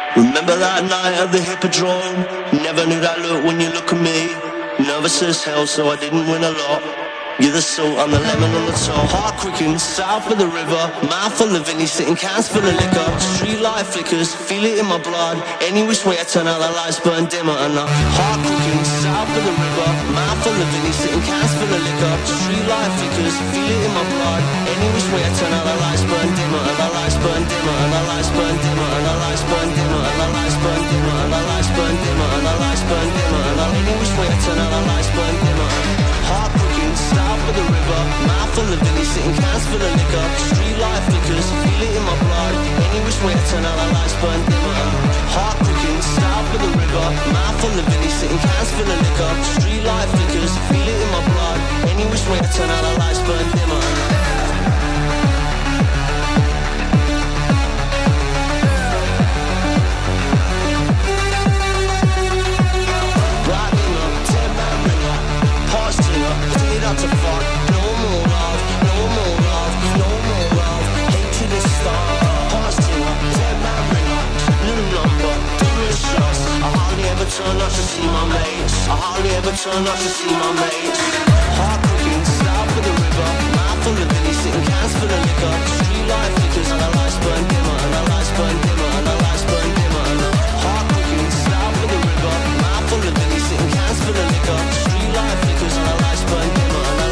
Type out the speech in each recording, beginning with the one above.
Remember that night at the Hippodrome? Never knew that look when you look at me. Nervous as hell, so I didn't win a lot. You're the salt, I'm the lemon on the top. Heart quicking, south of the river. Mouth full of Vinny, sitting cans full of liquor. Street light flickers, feel it in my blood. Any which way I turn out, the lights burn dimmer. And the heart quicking, south of the river. Mouth full of Vinny, sitting cans full of liquor. Street light flickers, feel it in my blood. Any which way I turn out, the lights burn dimmer. And the lights burn dimmer. And the lights burn dimmer. And the lights burn dimmer. And the lights burn dimmer. And the lights burn dimmer. And the lights burn dimmer. And any which way I turn out, the lights burn dimmer. Heart quicking, south of the river. Mouth full of Vinny, sitting cans full of liquor. Street light flickers, feel it in my blood. Any which way I turn out, the lights burn dimmer. Heart quicking, south of the river. Mouth full of Vinny, sitting cans full of liquor. Street light flickers, feel it in my blood. Any which way I turn out, the lights burn dimmer. To fuck, no more love, no more love, no more love. Hatred is start, passing up, dead man ring up, little number, different shots. I hardly ever turn up to see my mates. I hardly ever turn up to see my mates. Heart cooking, south of the river. Mouth full of Vinny, sitting cans full of liquor. Street light flickers and the lights burn dimmer. And the lights burn dimmer. And the lights burn dimmer. And the heart cooking, south of the river. Mouth full of Vinny, sitting cans full of liquor. Street light flickers and the lights burn dimmer.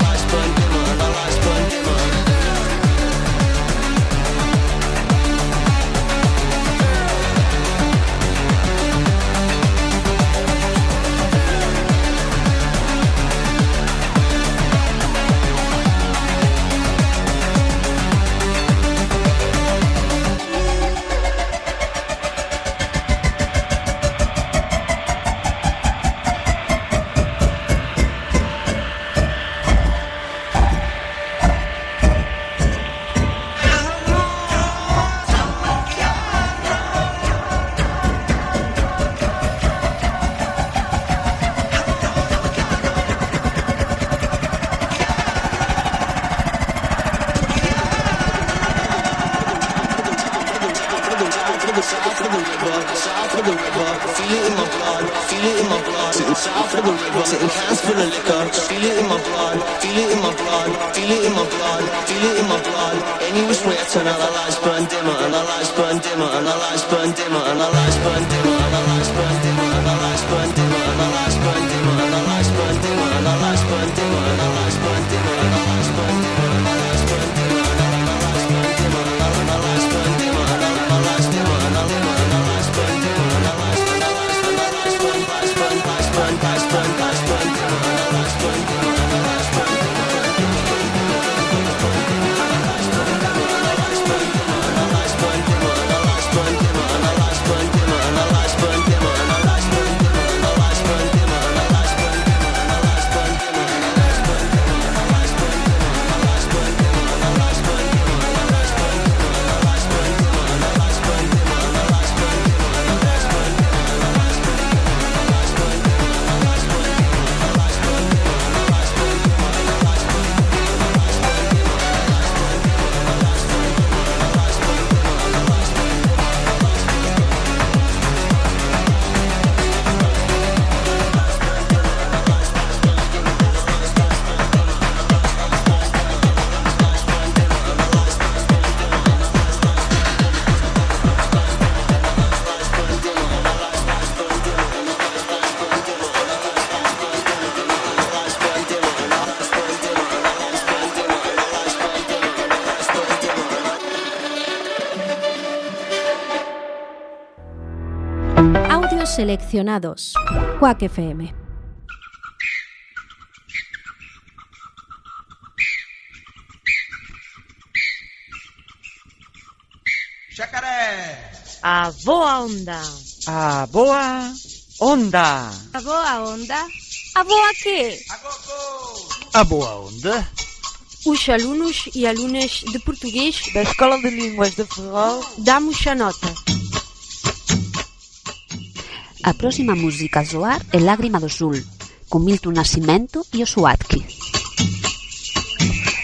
Seleccionados. Quack FM. Jacaré. A boa onda. A boa onda. A boa onda. A boa quê? A gogo. A boa onda. Os alunos e alunas de português da Escola de Línguas de Ferrol damos a nota. A próxima música a soar é Lágrima do Sul, con Milton Nascimento e o Suatki.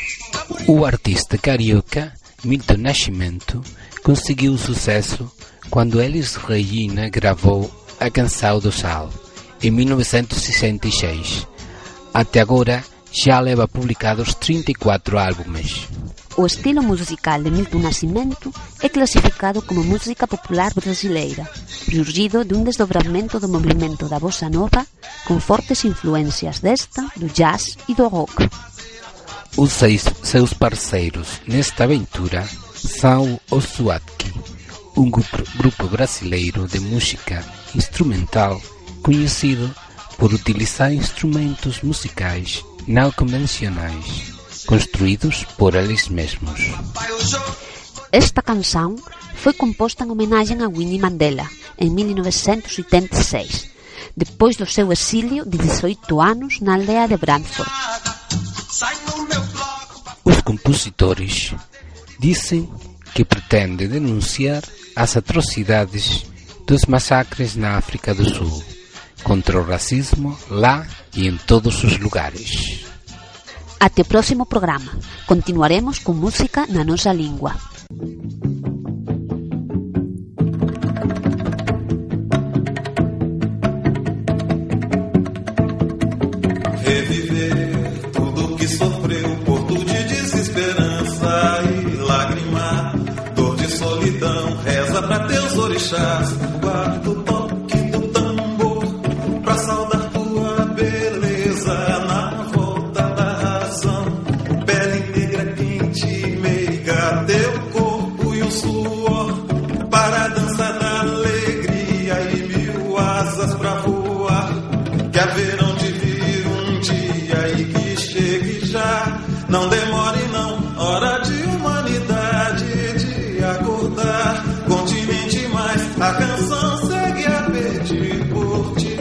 O artista carioca Milton Nascimento conseguiu o sucesso quando Elis Regina gravou A Canção do Sal, em 1966. Até agora, já leva publicados 34 álbuns. O estilo musical de Milton Nascimento é clasificado como música popular brasileira, surgido de um desdobramento do movimento da bossa nova com fortes influências desta, do jazz e do rock. Os seus parceiros nesta aventura são os Suatki, um grupo brasileiro de música instrumental conhecido por utilizar instrumentos musicais não convencionais, construídos por eles mesmos. Esta canção foi composta em homenagem a Winnie Mandela, em 1986, depois do seu exílio de 18 anos na aldeia de Brantford. Os compositores dizem que pretende denunciar as atrocidades dos massacres na África do Sul, contra o racismo lá e em todos os lugares. Até o próximo programa. Continuaremos com música na nossa língua. Reviver tudo que sofreu, porto de desesperança e lágrima, dor de solidão, reza pra teus orixás, guarda o toque do tambor, pra saudar tua beleza na volta da razão, pele negra quente e meiga, teu corpo e o suor, para dançar da alegria e mil asas pra voar, que haverão de vir um dia e que chegue já, não demore não, hora de humanidade, de acordar, continente mais, a canção segue a pedir por ti.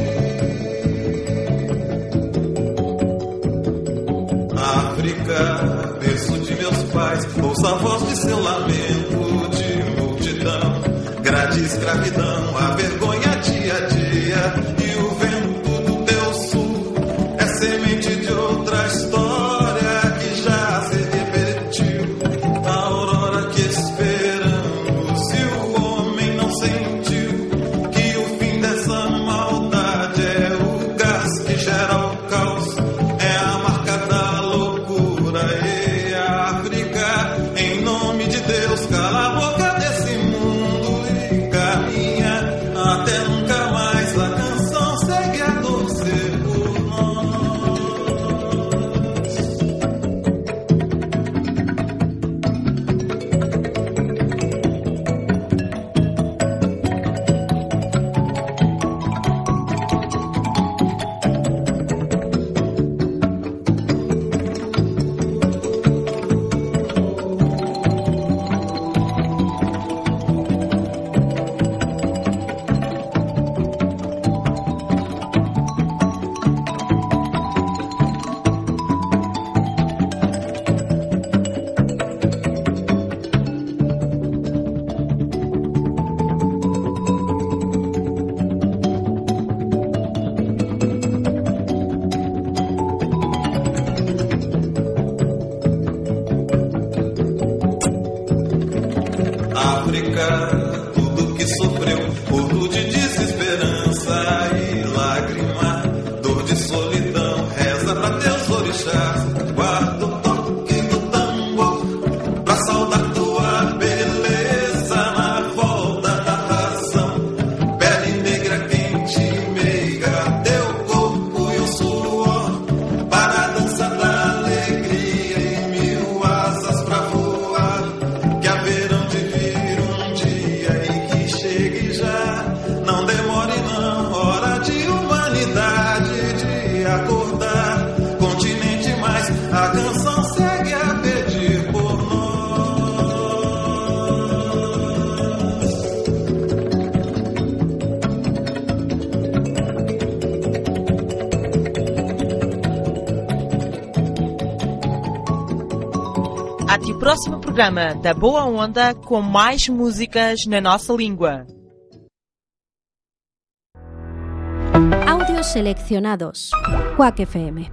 África, berço de meus pais, ouça a voz de seu lamento de multidão, grade escravidão, a vergonha dia a dia, e o vento do teu sul é semente de outra história que já se repetiu, a aurora que esperamos, e o homem não sentiu que o fim dessa maldade é o gás que gera o caos, é a marca da loucura. E a África, em nome de Deus, cala a boca desse mundo e caminha até nunca mais, a canção segue a torcer por nós. África, tudo que sofreu, porto de desesperança e lágrima, dor de solidão, reza pra teus orixás, guarda o toque do tambor, pra saudar tua beleza na volta da razão, pele negra quente e meiga, teu corpo e o suor, para dançar da alegria e mil asas pra voar, que haverão de vir um dia e que chegue já, não demore não, hora de humanidade, de acordar, continente mais, a canção segue a pedir por nós. Até o próximo programa da Boa Onda com mais músicas na nossa língua. Audios seleccionados. Quack FM.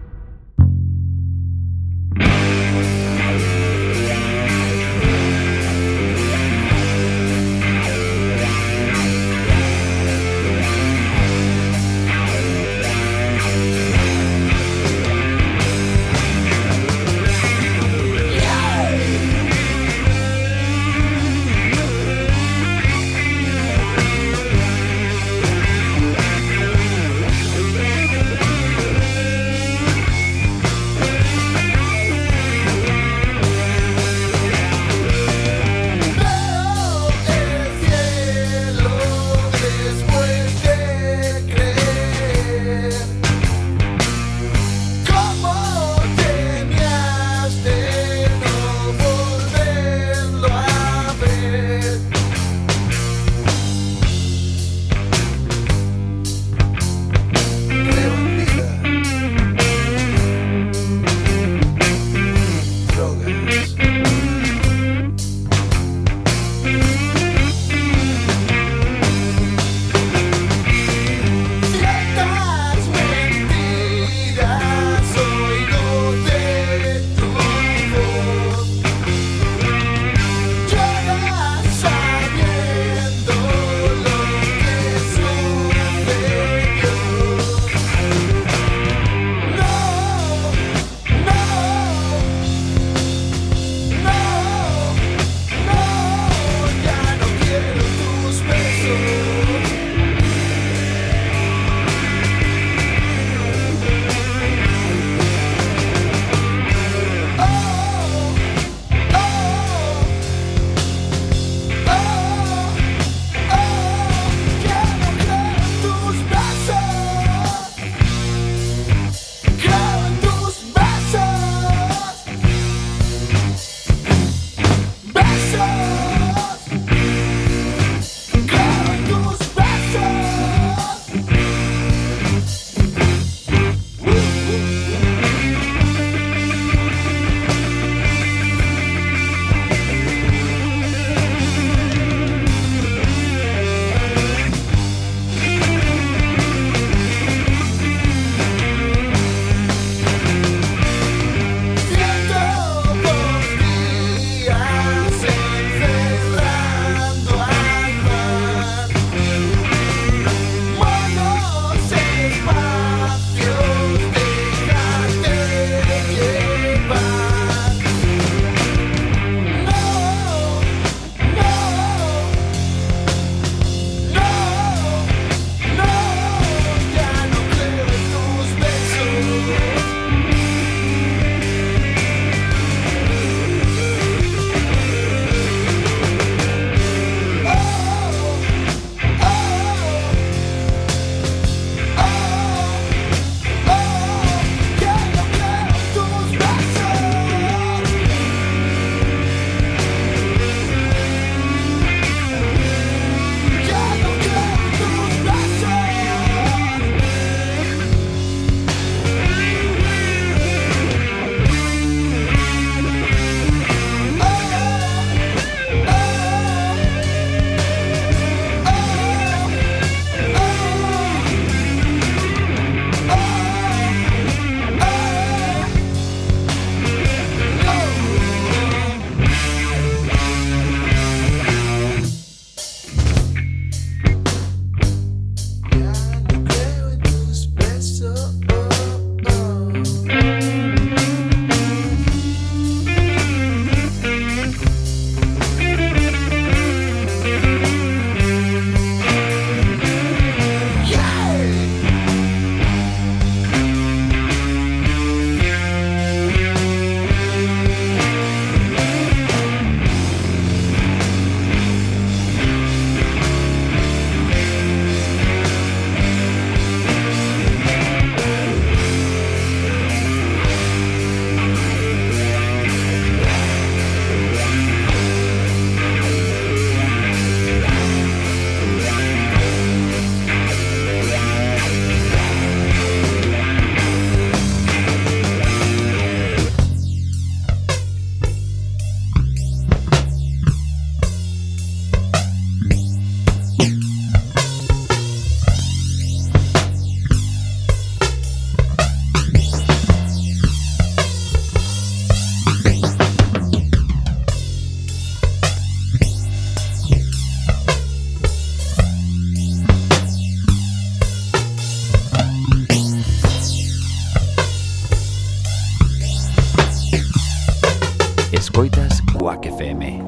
Quack FM.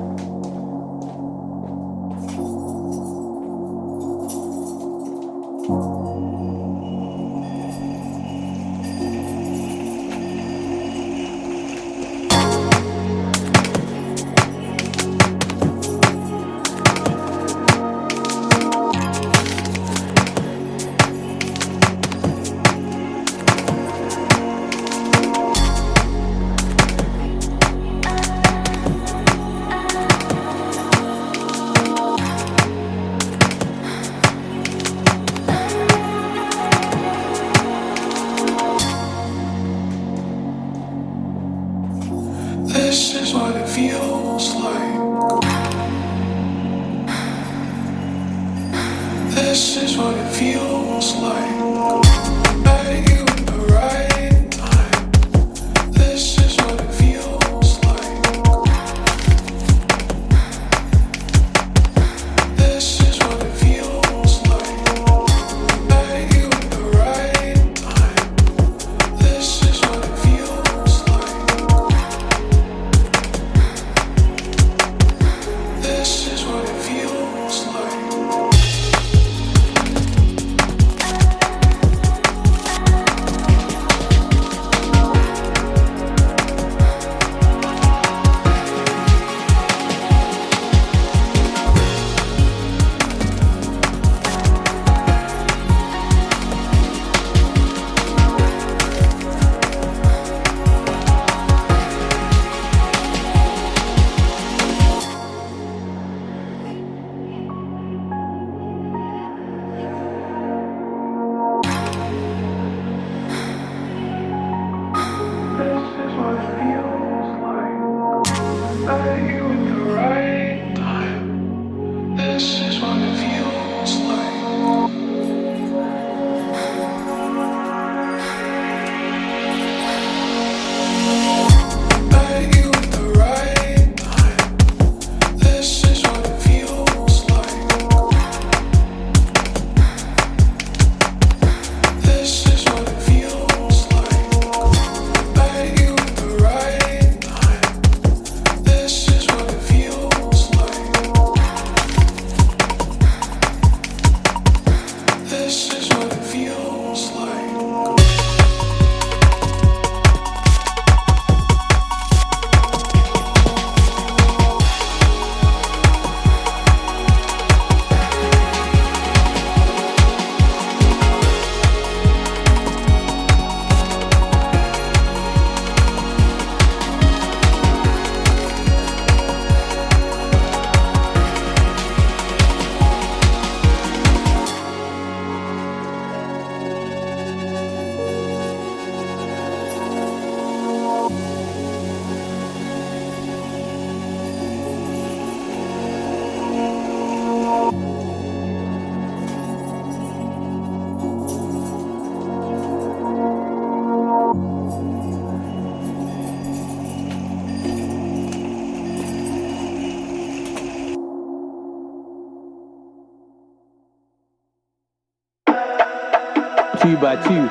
Two by two,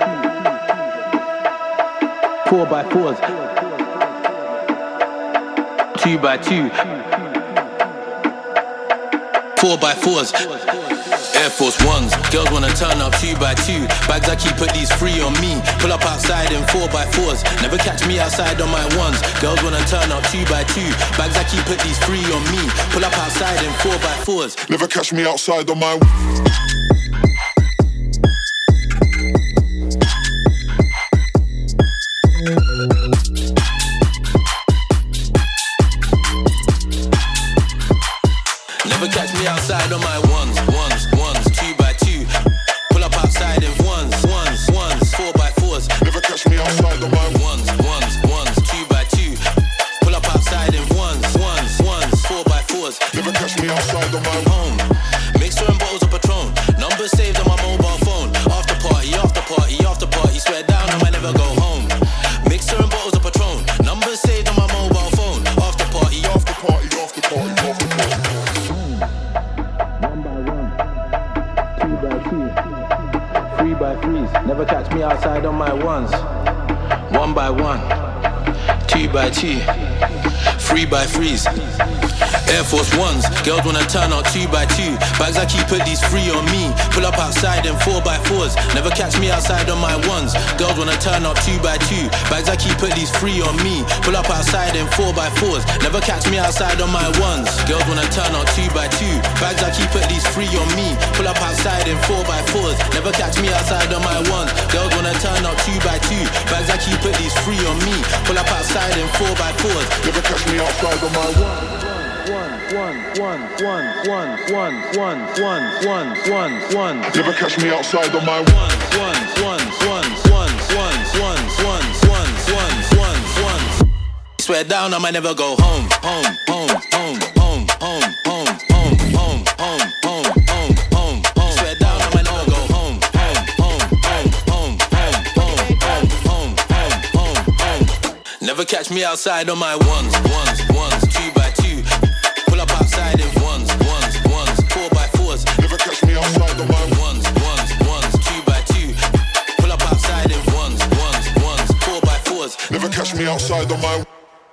4x4s, 2x2, 4x4s, Air Force Ones. Girls wanna turn up 2x2. Bags I keep at least 3 on me. Pull up outside in 4x4s. Never catch me outside on my ones. Girls wanna turn up 2x2. Bags I keep at least 3 on me. Pull up outside in 4x4s. Never catch me outside on my. Never catch me outside on my ones, 2x2. Pull up outside in ones, 4x4s. Never catch me outside on my ones, 2x2. Pull up outside in ones, 4x4s. Never catch me outside on my home. Mixer and bottles of Patron. Numbers saved on my mobile phone. After party, after party, after party. Swear down, I might never go home. Mixer and bottles of Patron. Numbers saved on my mobile phone. After party, after party, after party, after party. 3x3s, never catch me outside on my ones. 1x1, 2x2, 3x3s. Air Force Ones, girls wanna turn out 2x2. Bags I keep at least 3 on me. Pull up outside in 4x4s. Never catch me outside on my ones. Girls wanna turn up 2x2. Bags I keep at least 3 on me. Pull up outside in 4x4s. Never catch me outside on my ones. Girls wanna turn up 2x2. Bags I keep at least 3 on me. Pull up outside in 4x4s. Never catch me outside on my ones. Girls wanna turn up 2x2. Bags I keep at least 3 on me. Pull up outside in 4x4s. Never catch me outside on my one. Never catch me outside on my Swear down, I might never go home. Home, home, home, home, home, home, home, home, home, home, home, home, home. Swear down, I might never go home. Home, home, home, home, home, home, home, home, home, home. Never catch me outside on my ones, 2x2. Pull up outside in ones, 4x4s. Never catch me outside on my ones, 2x2. Pull up outside in ones, 4x4s. Never catch me outside on my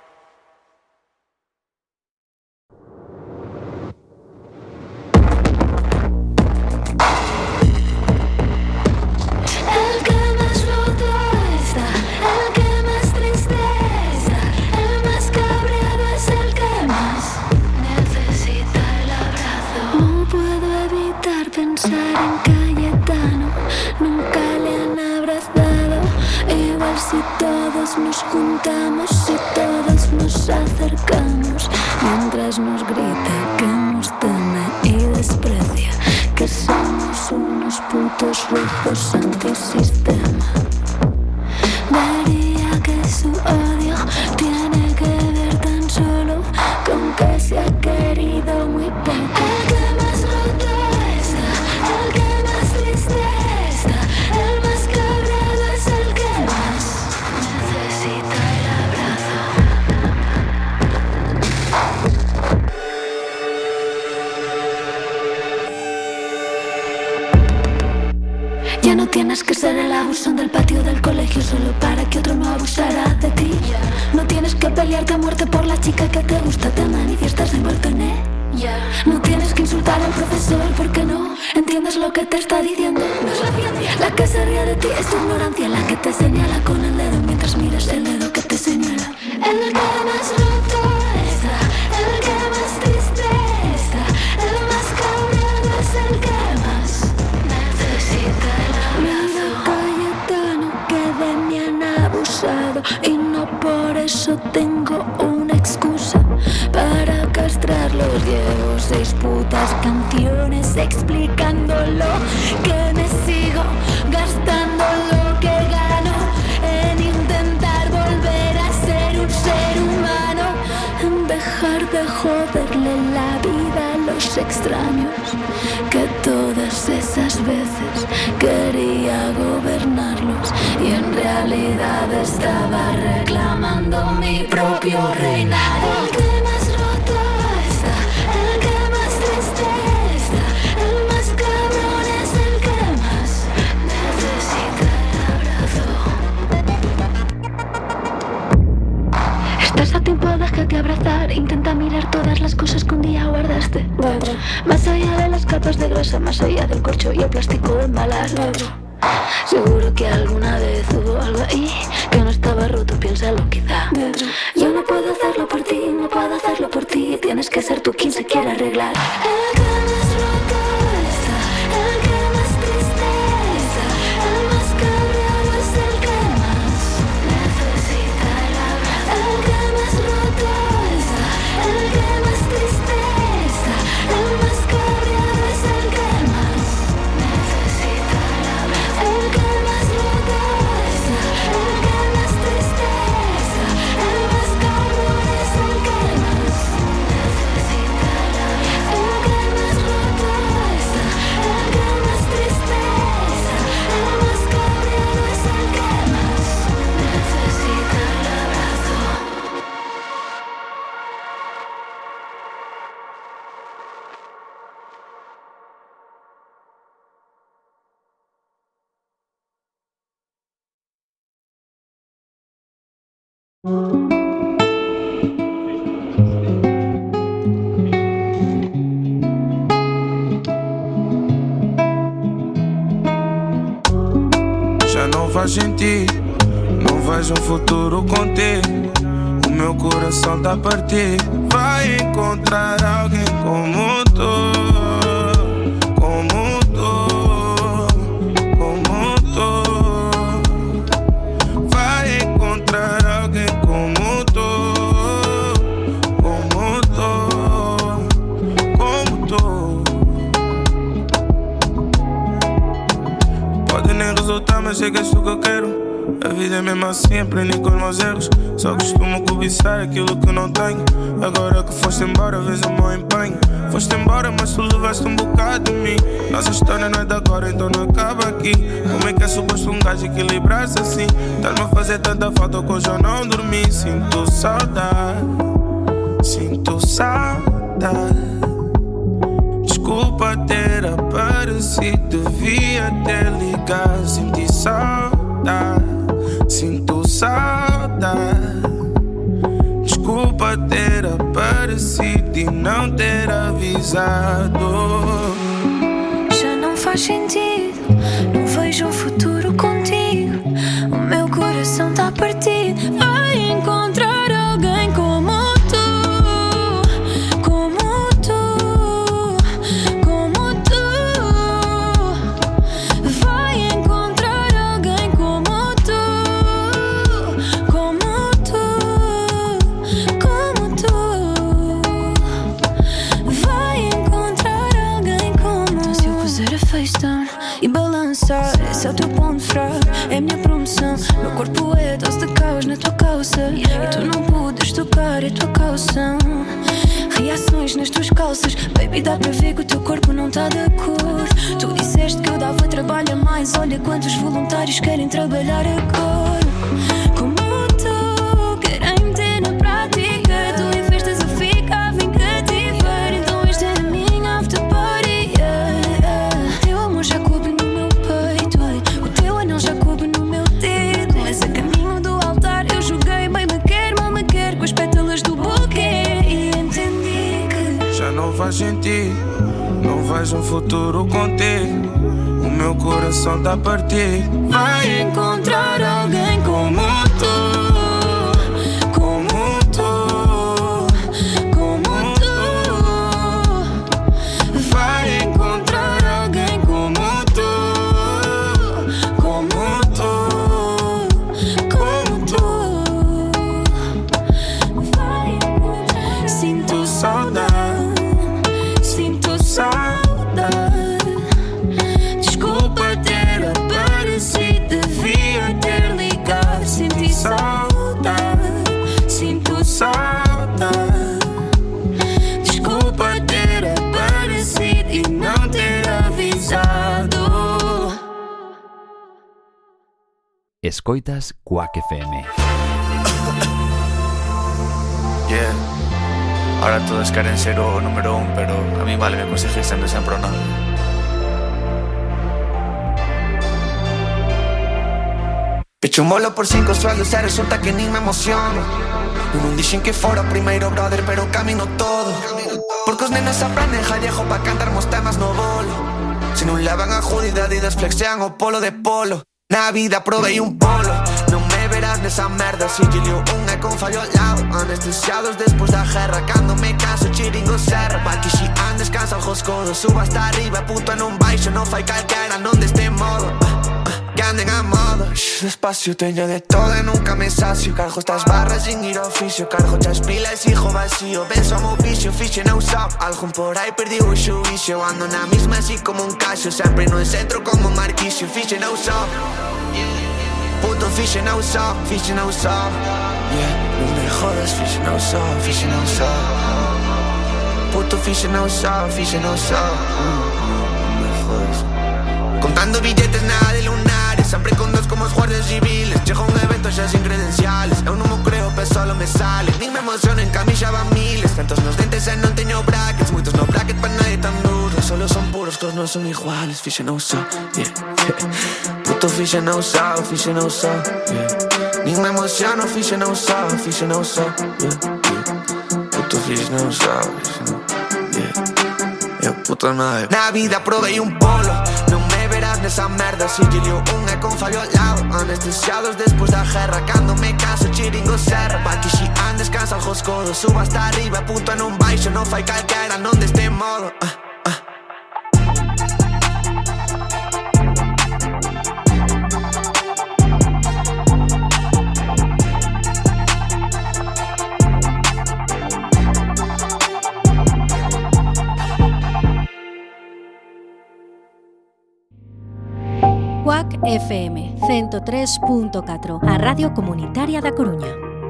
nos juntamos y todos nos acercamos mientras nos grita que nos teme y desprecia, que somos unos putos rojos antisistema. Vería que su odio tiene que ver tan solo con que se ha querido muy poco. El que más roto está, el que más triste está, el más cabreado es el que más necesita el abrazo. Ya no tienes que ser el abusón del patio del colegio solo para que otro no abusara de ti. No tienes que pelearte a muerte por la chica que te gusta, te manifiestas envuelto en ella. No tienes que insultar al profesor porque no entiendes lo que te está diciendo. No es la ciencia la que se ríe de ti, es tu ignorancia la que te señala con el dedo mientras miras el dedo que te señala. El que más roto está, el que más triste está, el más cabreado es el que más necesita el abrazo. Cayetano que de mí han abusado y no por eso tengo una excusa para castrarlos. Llevo 6 putas canciones explicándolo, que me sigo gastando lo que gano en intentar volver a ser un ser humano, en dejar de joderle la vida a los extraños, que todas esas veces quería gobernarlos y en realidad estaba reclamando mi propio reinado. El que más roto está, el que más triste está, el más cabrón es el que más necesita el abrazo. Estás a tiempo, déjate abrazar, intenta mirar todas las cosas que un día guardaste dentro, más allá de las capas de grasa, más allá del corcho y el plástico de embalar dentro. Seguro que alguna vez hubo algo ahí que no estaba roto, piénsalo quizá dentro. Yo no puedo hacerlo por ti, no puedo hacerlo por ti, tienes que ser tú quien se quiera arreglar. El que más roto está, el que más triste está, el más cabreado es el que más necesita el abrazo. El que más roto está, el que más triste está, el más cabreado es el que más necesita el abrazo. El que más roto está, el que más triste está, el más cabrón es el que más necesita el abrazo. El que más roto está, el que más triste está, el más cabrón es el que más necesita el abrazo. faz sentido. Não vejo um futuro contigo. O meu coração tá a partir. Vai encontrar alguém como tu, como tu, como tu. Vai encontrar alguém como tu, como tu, como tu. Pode nem resultar, mas sei que és tu que eu quero. A vida é mesmo assim, aprendi com os meus erros. Só costumo cobiçar aquilo que não tenho. Agora que foste embora, vês o meu empenho. Foste embora, mas tu levaste um bocado de mim. Nossa história não é de agora, então não acaba aqui. Como é que é suposto um gajo equilibrar-se assim? Estás-me a fazer tanta falta que hoje eu não dormi. Sinto saudade, sinto saudade. Desculpa ter aparecido, devia ter ligado. Senti saudade, sinto saudade. Desculpa ter aparecido e não ter avisado. Já não faz sentido, não vejo um futuro contigo. O meu coração tá partido. Vai encontrar alguém como tu, como tu, como tu. Vai encontrar alguém como tu, como tu, como tu. Vai encontrar alguém como tu. Se eu puser a face down e balançar, esse é o teu ponto fraco, é a minha promoção. Meu corpo é dose de caos na tua calça, e tu não podes tocar, é tua calção. Reações nas tuas calças, baby, dá para ver que o teu corpo não tá de acordo. Tu disseste que eu dava trabalho a mais, olha quantos voluntários querem trabalhar agora. Como tu, querem meter na prática, tu investes a ficar, vem cativar. Então esta é a minha after party, yeah. Teu amor já coube no meu peito, o teu anel já coube no meu dedo. Mas a caminho do altar eu joguei, bem me quer, mal me quer, com as pétalas do buquê. E entendi que já não faz sentido, não vejo um futuro contigo. O meu coração tá a partir. Vai encontrar alguém como tu, como tu, como tu. Vai encontrar alguém como tu, como tu, como tu. vai encontrar. Sinto saudade, sinto saudade. Desculpa ter aparecido, devia ter ligado. Senti saudade, sinto saudade. Desculpa ter aparecido e não ter avisado. Escoitas Quack FM. Yeah. Ahora todos quieren ser o número 1, pero a mí vale, me conseguir siendo siempre o nada. Pecho un bolo por 5 sueldos e resulta que nin me emociono. Non dixen que fora o primeiro brother, pero camino todo. Porque os nenos aprenden gallego pa cantarmos temas no bolo. Se non levan a jodidade e desflexean o polo de polo. Na vida provei un polo, non me verás nesa merda. Si lle liu un e con fallo al lado. Anestesiados despois da guerra, cando me canso chiringo serra. Pa que si andes cansa os codos, suba hasta arriba, puto non baixo. Non fai calquera, non deste modo. Que anden a modo, despacio, teño de todo e nunca me sacio. Cargo estas barras sin ir ao oficio, cargo chas pilas, hijo vacío. Penso a meu vicio, fixe non sabe. Algún por aí perdiu o xuízo. Ando na misma así como un caixo, sempre no centro como un marquixo. Fixe non sabe, puto fixe non sabe, fixe non sabe. Yeah, non me jodas, fixe non sabe, fixe non sabe. Puto fixe non sabe, fixe non sabe. Non me jodas. Contando billetes, nada de lunares. Sempre con dos como os guardias civiles. Chego a un evento xa sin credenciales. Eu non me creo, pero solo me sale. Nin me emociono, en camisa van miles. Tantos nos dentes e non teño brackets. Moitos no bracket pa nadie tan duro. Solo son puros, que os non son iguales. Fixe non sabe, yeah. Puto fixe non sabe, fixe non sabe, yeah. Nin me emociono, fixe non sabe, fixe non sabe, yeah. Puto fixe non sabe, fixe non, yeah. Eu puto nada. Na vida provei un polo, non me verás nesa merda. Sigilio un e con Fabio al lado, anestesiados despois da guerra. Cando me canso, chiringo serra. Pa que si andes cansa os codos, suba hasta arriba, puto non baixo. Non fai calquera, non deste modo. Cuac FM 103.4, a Radio Comunitaria da Coruña.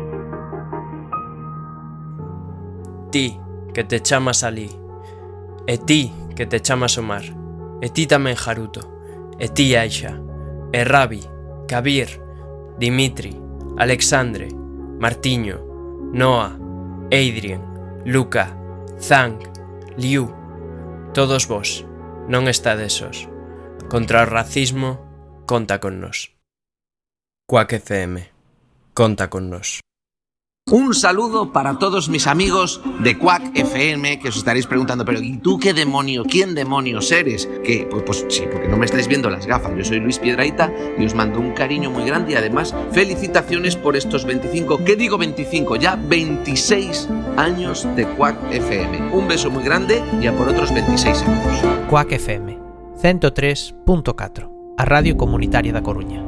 Ti, que te chamas Ali, e ti, que te chamas Omar, e ti tamén Haruto, e ti Aisha, e Rabi, Kabir, Dimitri, Alexandre, Martiño, Noah, Adrian, Luca, Zhang, Liu, todos vos, non estades sós. Contra o racismo, conta con nos. Cuac FM, conta con nos. Un saludo para todos mis amigos de Cuac FM, que os estaréis preguntando, pero ¿y tú qué demonio, quién demonios eres? Que pues sí, porque no me estáis viendo las gafas. Yo soy Luis Piedrahita y os mando un cariño muy grande y además felicitaciones por estos 25, ¿qué digo 25? Ya 26 años de Cuac FM. Un beso muy grande y a por otros 26 años. Cuac FM 103.4, a Radio Comunitaria da Coruña.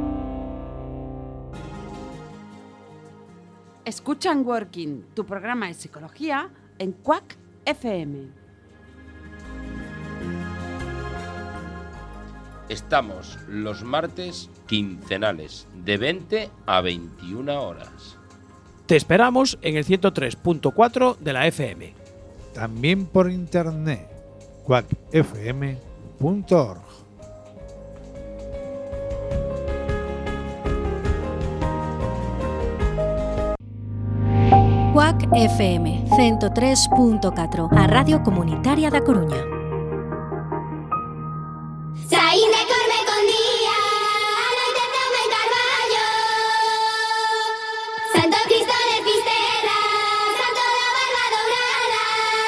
Escuchan Working, tu programa de psicología en Cuac FM. Estamos los martes quincenales de 20 a 21 horas. Te esperamos en el 103.4 de la FM. También por internet, cuacfm.org. Cuac FM 103.4, a Radio Comunitaria da Coruña. Saín de Corme con día, a noite tome carballo. Santo Cristo de Fisterra, santo da barba dourada.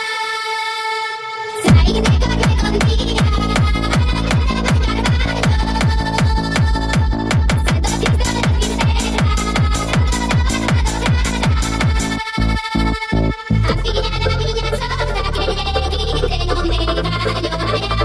Saín de Corme con día, a noite tome carballo. Santo Cristo de Fisterra, a filla da miña sombra que grite non me callo.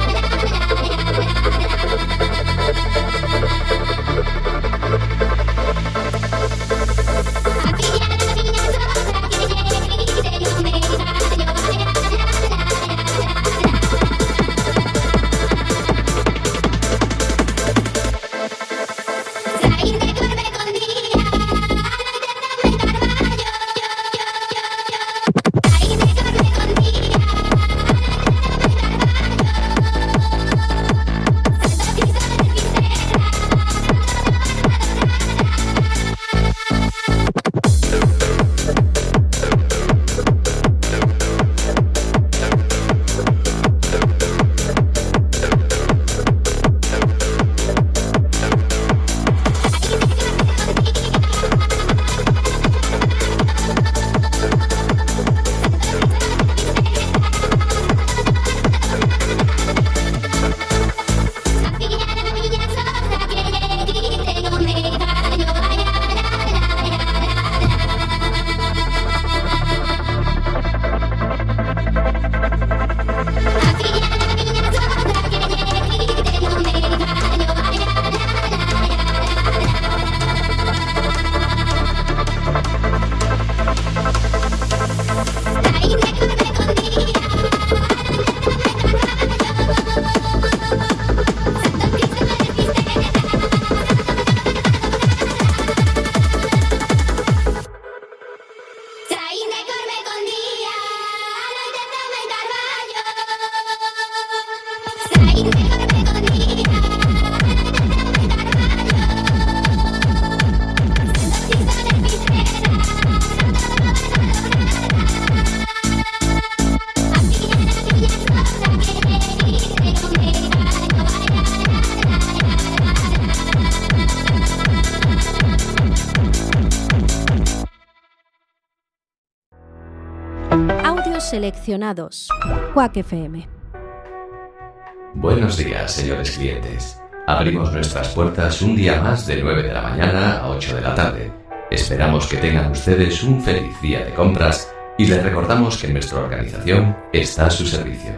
Seleccionados. Cuac FM. Buenos días, señores clientes. Abrimos nuestras puertas un día más de 9 de la mañana a 8 de la tarde. Esperamos que tengan ustedes un feliz día de compras y les recordamos que nuestra organización está a su servicio.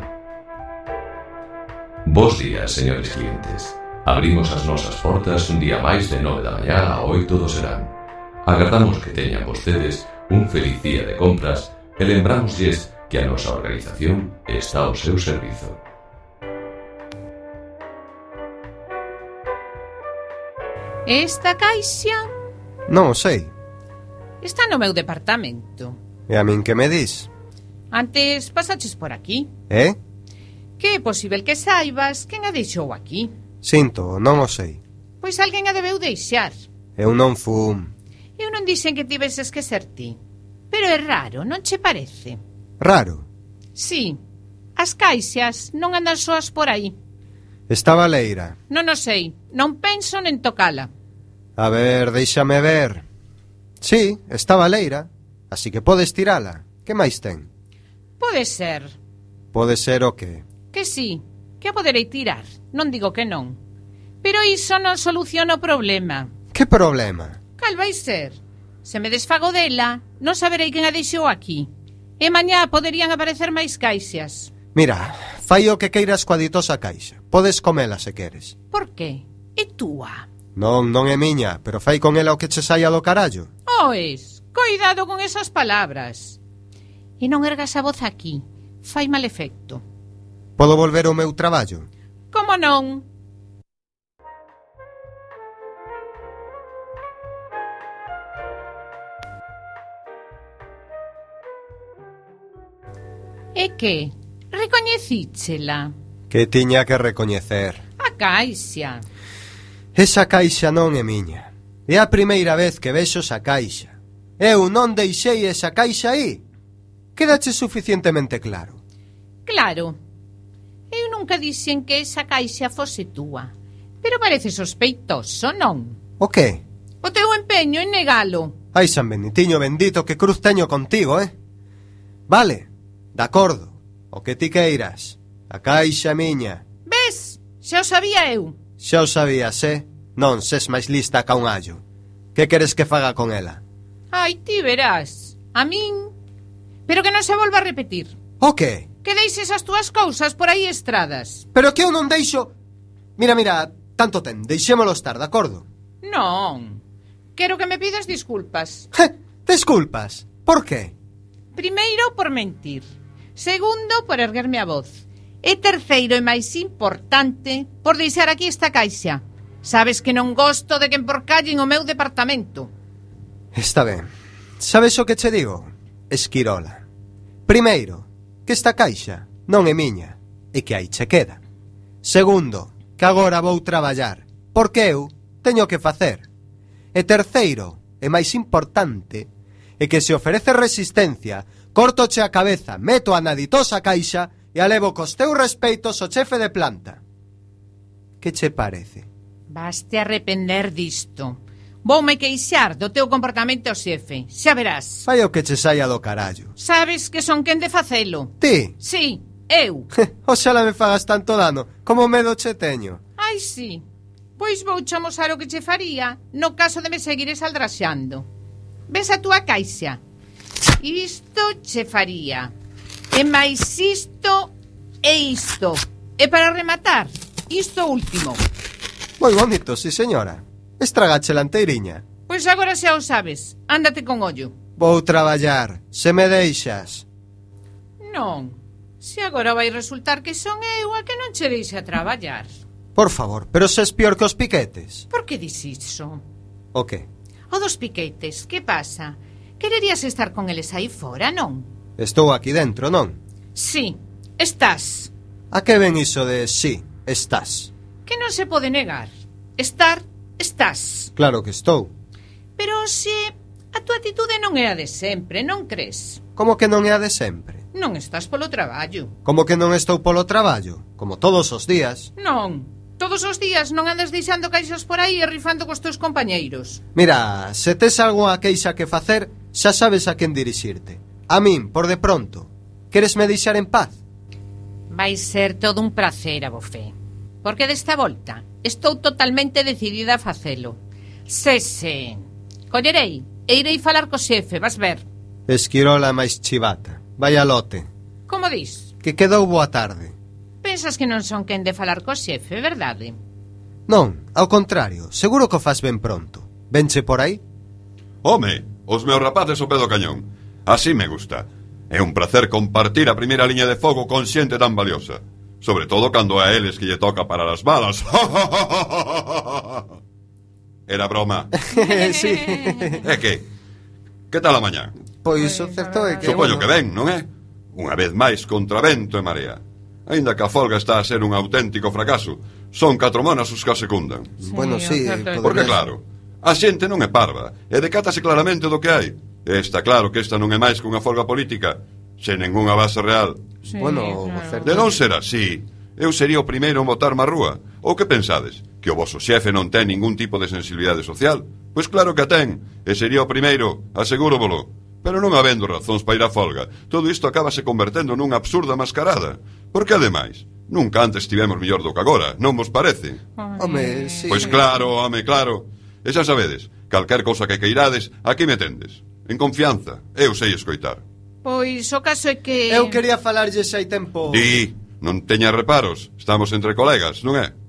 Bos días, señores clientes. Abrimos as nosas portas un día máis de 9 da mañá a 8 do serán. Agardamos que teñan vostedes un feliz día de compras e lembrámoslles que a nosa organización está ao seu servizo. Esta caixa Non o sei. está no meu departamento. E a min que me dis? Antes pasaches por aquí. Que é posível que saibas quen a deixou aquí. Sinto, non o sei. Pois alguén a debeu deixar. Eu non fun. Eu non dixen que tiveses que ser ti. Pero é raro, non che parece? Raro. Sí, as caixas non andan soas por aí. Estaba leira. Non o sei, non penso nen tocala. A ver, déixame ver. Sí, estaba leira. Así que podes tirala. Que máis ten? Pode ser. Pode ser o que? Que sí, que a poderei tirar. Non digo que non. Pero iso non soluciona o problema. Que problema? Cal vai ser? Se me desfago dela, non saberei quen a deixou aquí. E mañá poderían aparecer máis caixas. Mira, fai o que queiras coa ditosa caixa. Podes comela se queres. Por que? É túa. Non é miña, pero fai con ela o que che saia do carallo. Oes, coidado con esas palabras. E non ergas a voz aquí. Fai mal efecto. Podo volver ao meu traballo? Como non? E que? Recoñecíchela? Que tiña que recoñecer? A caixa. Esa caixa non é miña. É a primeira vez que vexo esa caixa. Eu non deixei esa caixa aí. Quédache suficientemente claro. Claro. Eu nunca dixen que esa caixa fose túa. Pero parece sospeitoso, non? O que? O teu empeño en negalo. Ai, San Benitiño bendito, que cruz teño contigo, Vale, de acordo. O que ti queiras. A caixa miña. Ves? Xa o sabía eu. Xa o sabías, Non ses máis lista ca un allo. Que queres que faga con ela? Ai, ti verás. A min... Pero que non se volva a repetir. O que? Que deixes as túas cousas por aí estradas. Pero que eu non deixo... Mira, tanto ten, deixémolo estar, de acordo? Non. Quero que me pidas disculpas. Desculpas? Por qué? Primeiro, por mentir. Segundo, por erguerme a voz. E terceiro e máis importante, por deixar aquí esta caixa. Sabes que non gosto de que emporcallen o meu departamento. Está ben. Sabes o que che digo? Esquirola. Primeiro, que esta caixa non é miña e que aí che queda. Segundo, que agora vou traballar, porque eu teño que facer. E terceiro, e máis importante, é que se ofrece resistencia, cortoche a cabeza, meto a na ditosa caixa e a levo cos teus respeitos ao chefe de planta. Que che parece? Vaste arrepender disto. Voume queixar do teu comportamento ao xefe. Xa verás. Fai o que che saia do carallo. Sabes que son quen de facelo. Ti? Sí, eu. Oxala me fagas tanto dano, como medo che teño. Ai, sí. Pois vou chamosar o que che faría no caso de me seguires aldraxando. Ves a túa caixa. Isto che faría. E máis isto e isto. E para rematar, isto último. Moi bonito, sí señora. Estragache la enteiriña. Pois agora xa o sabes. Ándate con ollo. Vou traballar, se me deixas. Non. Se agora vai resultar que son eu a que non che deixa traballar. Por favor, pero se es pior que os piquetes. Por que dis iso? O que? O dos piquetes, que pasa? Quererías estar con eles aí fora, non? Estou aquí dentro, non? Sí, estás. A que ven iso de sí, estás? Que non se pode negar. Estar, estás. Claro que estou. Pero se a túa atitude non é a de sempre, non crees? Como que non é a de sempre? Non estás polo traballo. Como que non estou polo traballo? Como todos os días. Non. Todos os días non andas deixando caixas por aí e rifando cos teus compañeiros. Mira, se tes algunha queixa que facer, xa sabes a quen dirixirte. A min, por de pronto. Queresme deixar en paz? Vai ser todo un prazer, abofé. porque desta volta estou totalmente decidida a facelo. Sese. Collerei e irei falar co xefe, vas ver. Esquirola máis chivata. Vai a lote. Como dis? Que quedou boa tarde. Pensas que non son quen de falar co xefe, verdade? Non, ao contrario, seguro que o faz ben pronto. Venche por aí? Home, os meus rapaces ao pé do cañón. Así me gusta. É un placer compartir a primeira liña de fogo con xente tan valiosa. Sobre todo cando a eles que lle toca parar as balas. Era broma. Sí. É que tal a mañá? Pois o certo é que... Supoño que ben, non é? Unha vez máis contra vento e marea. Aínda que a folga está a ser un auténtico fracaso, son 4 monas os que a secundan. Bueno, sí, porque claro, a xente non é parva e decátase claramente do que hai. E está claro que esta non é máis que unha folga política, sen ningunha base real. Sí, bueno, claro. De non ser así, eu sería o primeiro en botarme á rúa. Ou que pensades? Que o voso xefe non ten ningún tipo de sensibilidade social? Pois claro que a ten, e sería o primeiro, asegúrovolo. Pero non habendo razóns para ir á folga, todo isto acabase convertendo nunha absurda mascarada. Porque ademais, nunca antes estivemos mellor do que agora, non vos parece? Home, sí. Pois claro, home, claro. E xa sabedes, calquer cousa que queirades, aquí me tendes. En confianza, eu sei escoitar. Pois o caso é que... Eu quería falarlles hai tempo... Di, non teña reparos, estamos entre colegas, non é?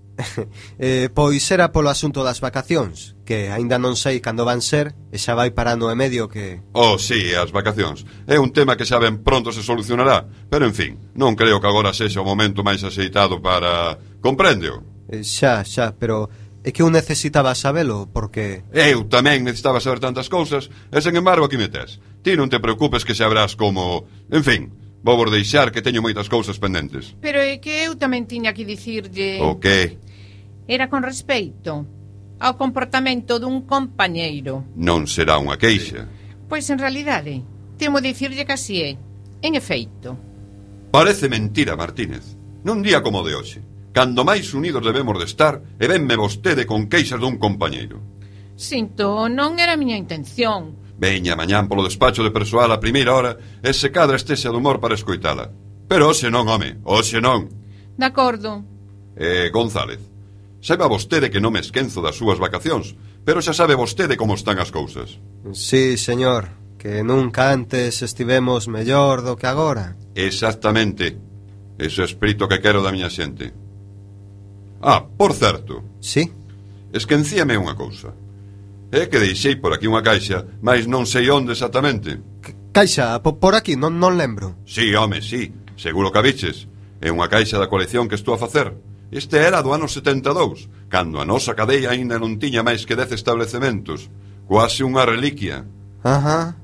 Pois era polo asunto das vacacións, que aínda non sei cando van ser, e xa vai para ano e medio que... Oh, sí, as vacacións. É un tema que xa ben pronto se solucionará, pero en fin, non creo que agora sexa o momento máis axeitado para... Compréndeo? Xa, pero... É que eu necesitaba sabelo, porque... Eu tamén necesitaba saber tantas cousas, e sen embargo aquí me tes. Ti non te preocupes que sabrás como... En fin, vou vos deixar que teño moitas cousas pendentes. Pero é que eu tamén tiña que dicirlle... O que? Era con respeito ao comportamento dun compañeiro. Non será unha queixa. Pois en realidade, temo dicirlle que así é. En efeito. Parece mentira, Martínez. Nun día como de hoxe, cando máis unidos debemos de estar, e venme vostede con queixas dun compañeiro. Sinto, non era a miña intención. Veña mañán polo despacho de persoal a primeira hora e se cadra estexa de humor para escoitala. Pero hoxe non, home, hoxe non. De acordo. González, saiba vostede que non me esquenzo das súas vacacións, pero xa sabe vostede como están as cousas. Sí, señor, que nunca antes estivemos mellor do que agora. Exactamente. Ese espírito que quero da miña xente. Ah, por certo. Sí? Esquencíame unha cousa. É que deixei por aquí unha caixa, mas non sei onde exactamente. Caixa? Por aquí? Non lembro. Sí, home, sí. Seguro que a biches. É unha caixa da colección que estou a facer. Este era do ano 72, cando a nosa cadea aínda non tiña máis que 10 establecementos. Quase unha reliquia. Ajá.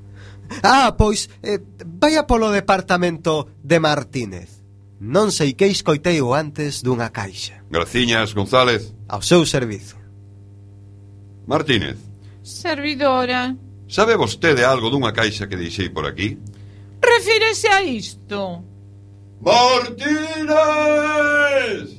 Pois, vaya polo departamento de Martínez. Non sei que escoitei o antes dunha caixa. Graciñas, González. Ao seu servizo. Martínez. Servidora. Sabe vostede algo dunha caixa que deixei por aquí? Refírese a isto. Martínez!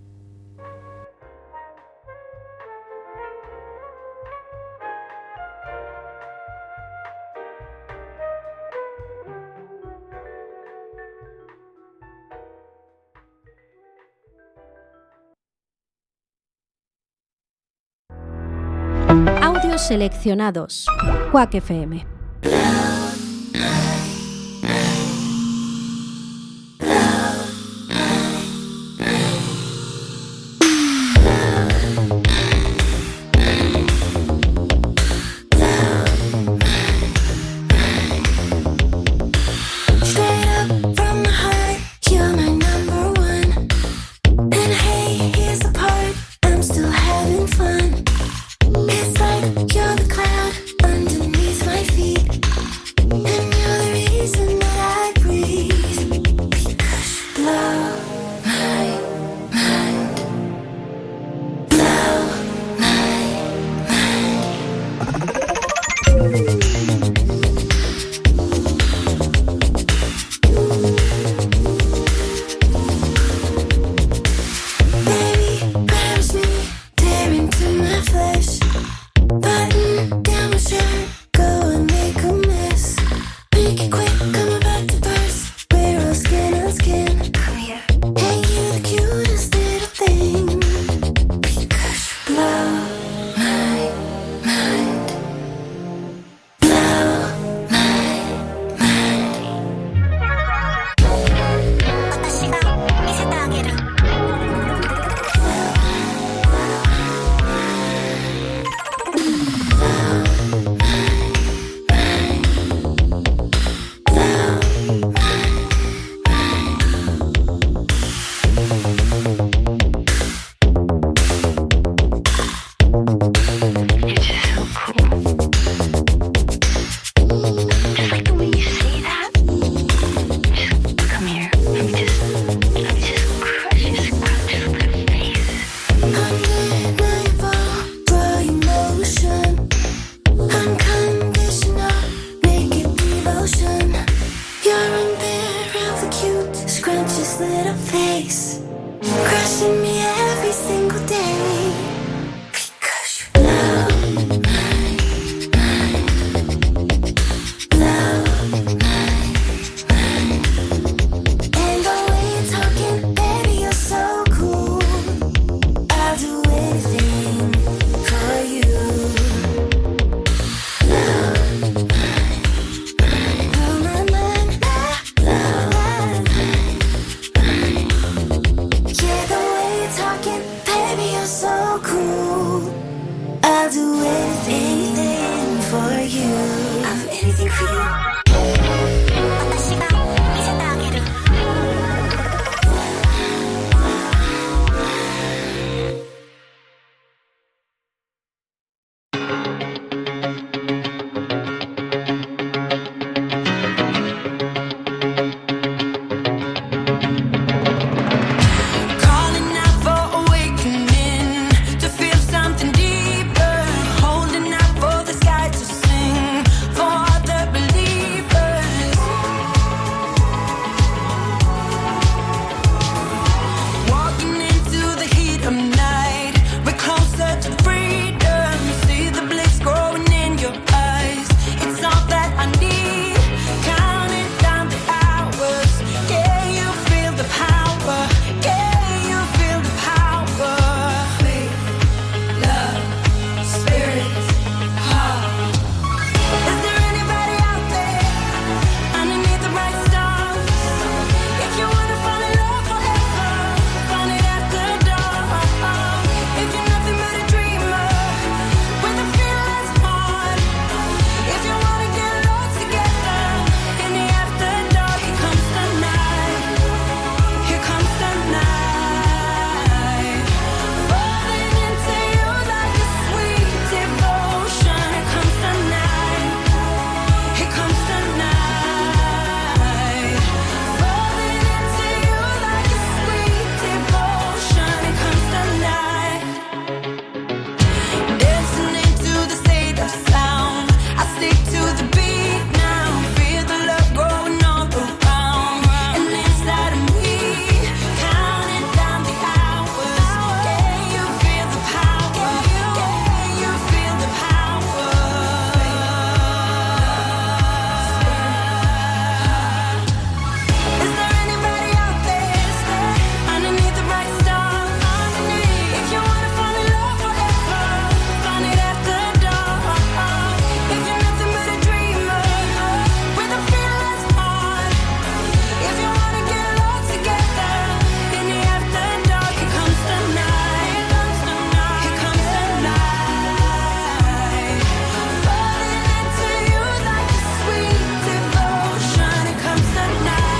Audios seleccionados. Quack FM. It's like you're the cloud underneath my feet. this little face, crushing me every single day. Because you love and the way you're talking, baby, you're so cool. I'll do anything for you. Yeah, the way you're talking, baby, you're so cool. I'll do anything for you. I'll do anything for you. Calling out for awakening, to feel something deeper. Holding out for the sky to sing, for all the believers. Walking into the heat of night, we're closer to freedom. See the bliss growing in your eyes. It's all that I need. Counting down the hours. Yeah, you feel the power. Yeah, you feel the power. Faith, love, spirit, heart. Is there anybody out there underneath the bright stars? If you wanna fall in love forever, find it after dark. If you're nothing but a dreamer with a fearless heart. If you wanna get lost together in the after dark, here comes the night. Here comes the night. Falling into you like a sweet devotion. Here comes the night. Here comes the night. Falling into you like a sweet devotion. Here comes the night. Dancing into the state of sound. I stick to the beat now. Feel the love growing all around and inside of me. Counting down the hours. Yeah, you feel the power. Yeah, you feel the power. Is there anybody out there underneath the bright stars? If you wanna fall in love forever, find it after dark. If you're nothing but a dreamer with a fearless heart. If you wanna get lost together in the after dark, here comes the night. Here comes the night. Falling into you like a sweet devotion. Here comes the night.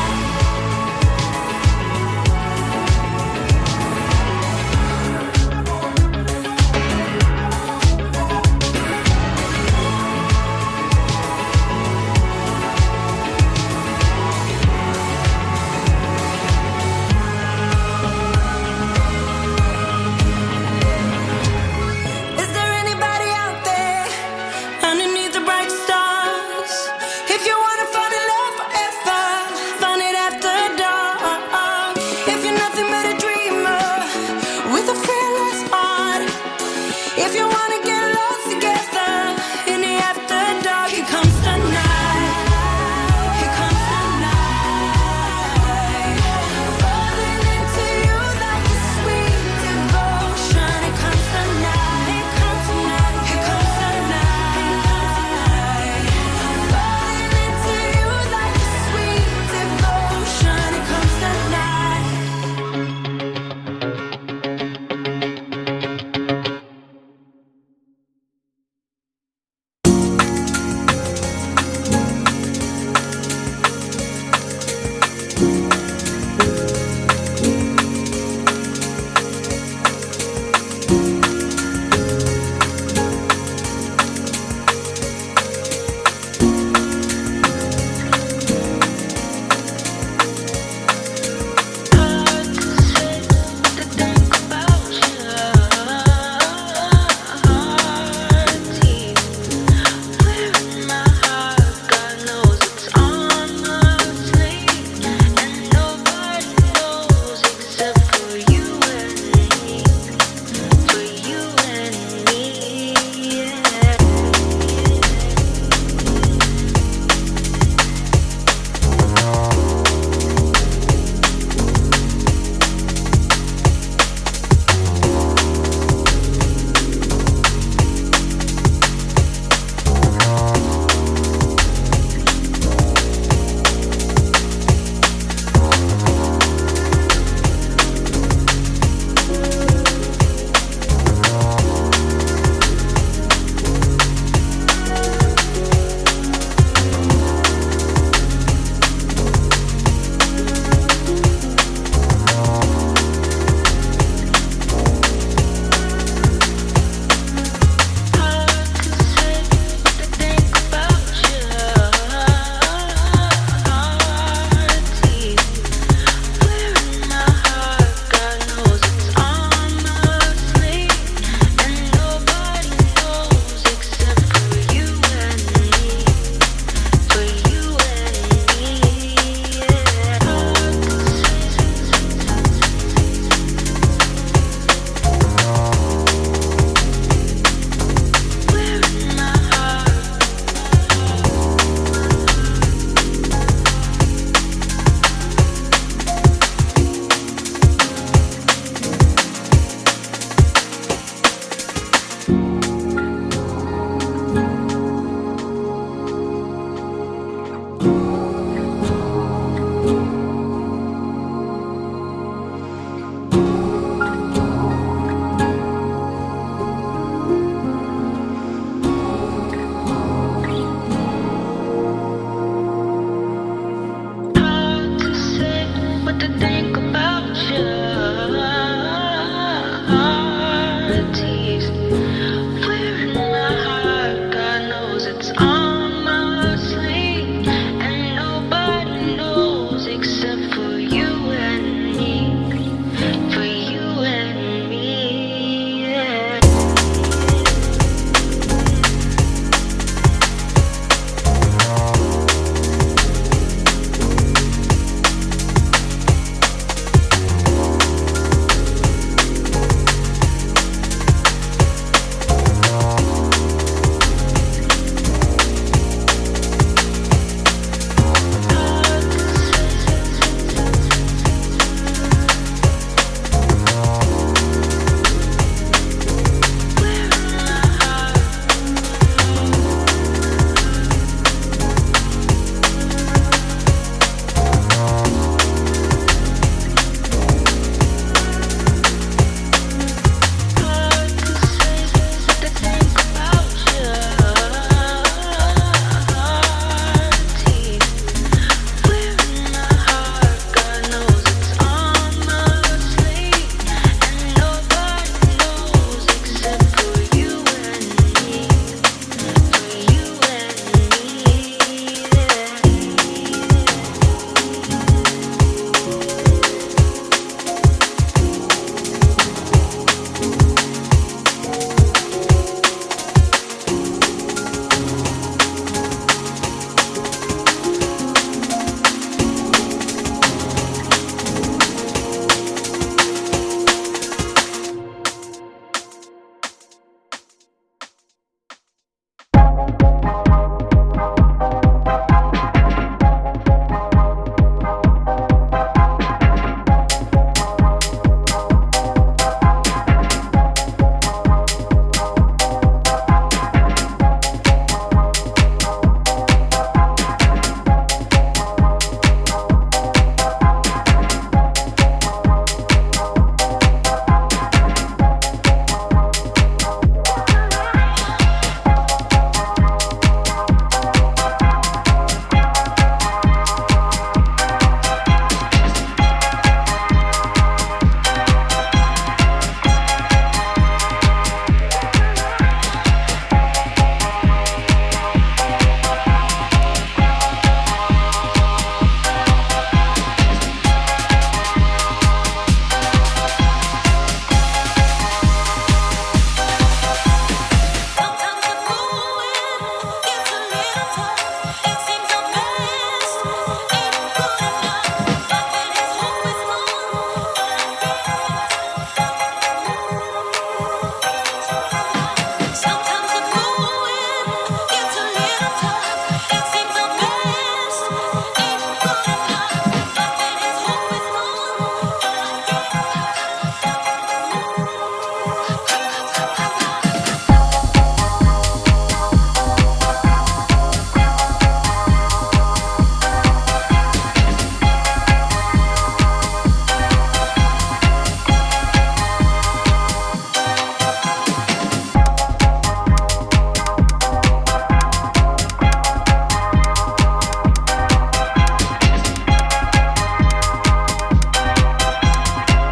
Is there anybody out there underneath the bright stars? If you wanna fall in love forever, find it after dark. If you're nothing but a dreamer with a fearless heart. If you wanna get